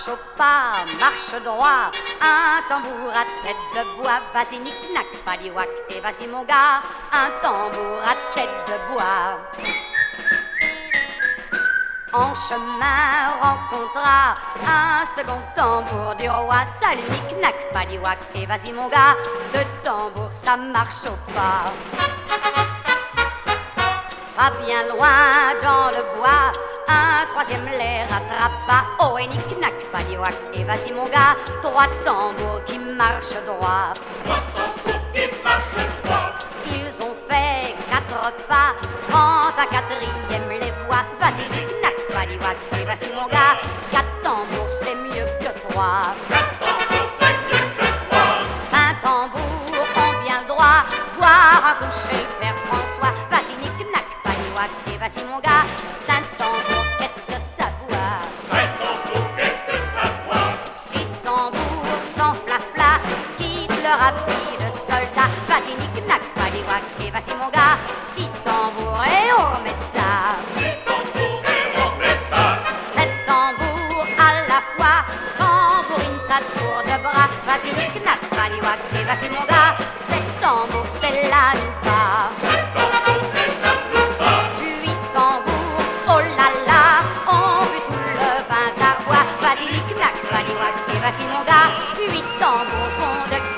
marche au pas, marche droit, un tambour à tête de bois. Vas-y, nick-nack, paliwak, et vas-y mon gars, un tambour à tête de bois. En chemin rencontra un second tambour du roi. Salut, nick-nack, paliwak, et vas-y mon gars, deux tambours, ça marche au pas. Pas bien loin dans le bois, un troisième les rattrapa. Oh, et nick-nack, paliwak, et vas-y mon gars, trois tambours qui marchent droit. Trois tambours qui marchent droit. Ils ont fait 4 pas, quand un quatrième les voit. Vas-y, nick-nack, paliwak, et vas-y mon gars, 4 tambours c'est mieux que 3. 4 tambours c'est mieux que 3. 5 tambours ont bien le droit, boire un coup chez le père François. Vas-y, nick-nack, paliwak, et vas-y mon gars, 5 tambours, qu'est-ce que ça boit? 5 tambours, qu'est-ce que ça boit? 6 tambours sans flafla, quitte leur habit de soldat. Vas-y, nick-nack, paliwak, et vas-y mon gars, 6 tambours et on remet ça. 6 tambours et on remet ça. 7 tambours à la fois, tambourine ta tour de bras. Vas-y, nick-nack, paliwak, et vas-y mon gars, 7 tambours c'est la loupa. 7 tambours c'est la loupa. 8 tambours, oh là là, on veut tout le vin d'arbois. Vas-y, nick-nack, paliwak, et vas-y mon gars, 8 tambours font de